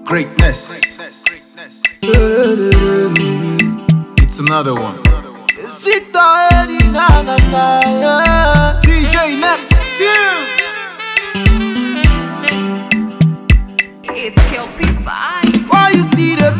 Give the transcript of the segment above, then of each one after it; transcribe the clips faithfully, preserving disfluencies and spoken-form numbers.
Greatness. It's another one. It's Victor Eddie, na na na, yeah. D J Neptune. It's Kelpie Vibes. Why you still the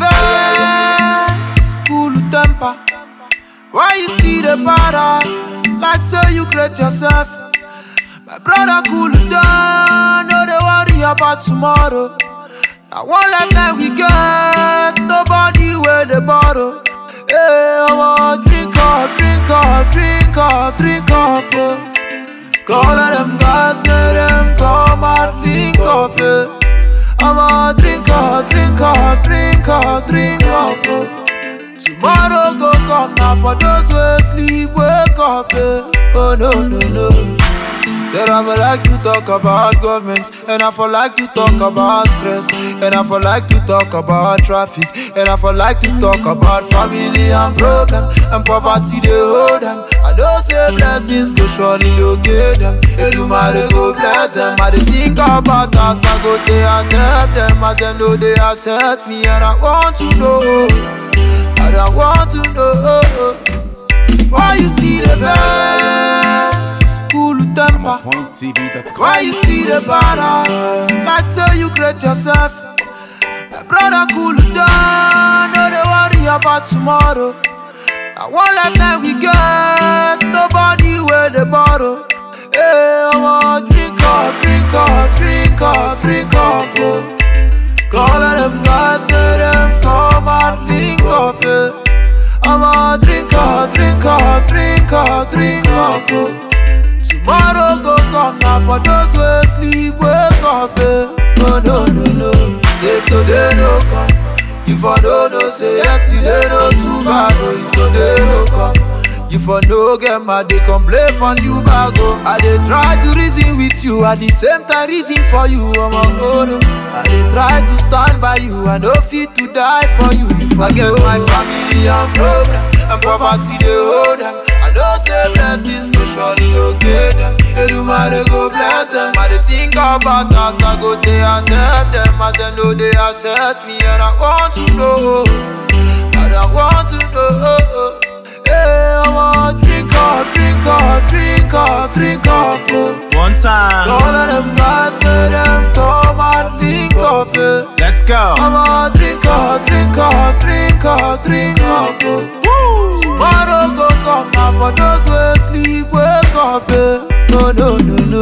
vex? Cool temper. Why you still the para? Like so you create yourself. My brother, cool down. No they worry about tomorrow. Now one lifetime we get, nobody wear the bottle. Hey, I want drink up, drink up, drink up, drink up. Oh. Call them guys, make them come and link up. Eh. I want drink up, drink up, drink up, drink up. Oh. Tomorrow go come now for those who sleep, wake up. Eh. Oh no, no, no. Then I for like to talk about government, and I for like to talk about stress, and I for like to talk about traffic, and I for like to talk about family and problem, and poverty they hold them. I don't say blessings go surely locate them. They do my go bless them. I they think about us, I go they accept them, as they know they accept me, and I want to know, and I want to know why you still the best. Cool temper. Why you see the banner? Like so you create yourself. My brother, cool down. No they worry about tomorrow. Now one lifetime we get, nobody wear the bottle. Hey, I want drink up, drink up, drink up, drink up. Oh. Call them guys, make them come and link up. Eh. I want drink up, drink up, drink up, drink up. Oh. Tomorrow go come now for those who sleep, wake up. Eh. Oh no, no, no. Say today no come. If I don't know, say yesterday no too bad. Oh, if today no come. If I no get mad, they complain from you back. Oh, I they try to reason with you, at the same time reason for you. I'm a oh, no. I they try to stand by you, I no fit to die for you. If I get my family and problem, and poverty they hold them. I don't say blessings go surely locate them. They do my they go bless them. I they think about us, I go they accept them, as they know they accept me, and I want to know, and I want to know. Hey, I want drink up, drink up, drink up, drink up. Oh. One time. All of them guys, make them come and link up. Eh. Let's go. I want drink up, drink up, drink up, drink up. Oh. Woo. Tomorrow go come now for those who sleep, wake up. Eh. No, no, no, no.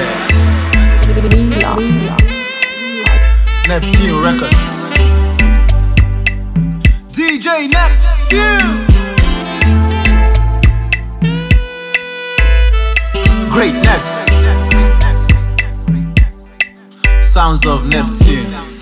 Neptune Records. D J Neptune. Greatness. Sounds of Neptune.